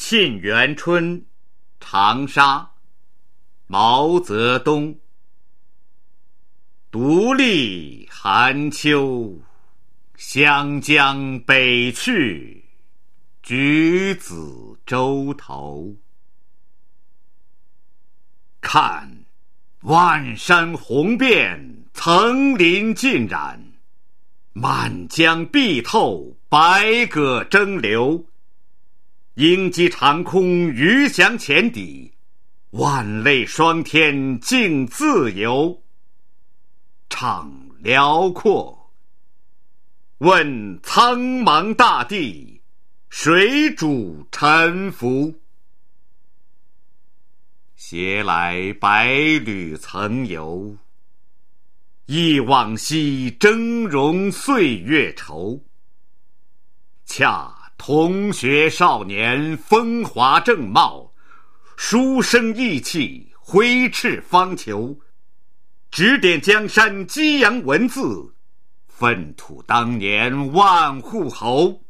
沁园春·长沙，毛泽东。独立寒秋，湘江北去，举子洲头。看，万山红遍，层林尽染，满江碧透，百舸争流。鹰击长空，鱼翔浅底，万类霜天竞自由。怅辽阔，问苍茫大地，谁主沉浮？携来百侣曾游，忆往昔峥嵘岁月稠。恰同学少年，风华正茂，书生意气，挥斥方遒。指点江山，激扬文字，粪土当年万户侯。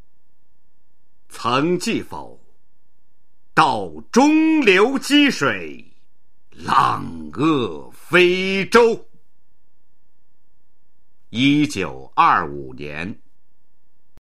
曾记否？到中流击水，浪遏飞舟。1925年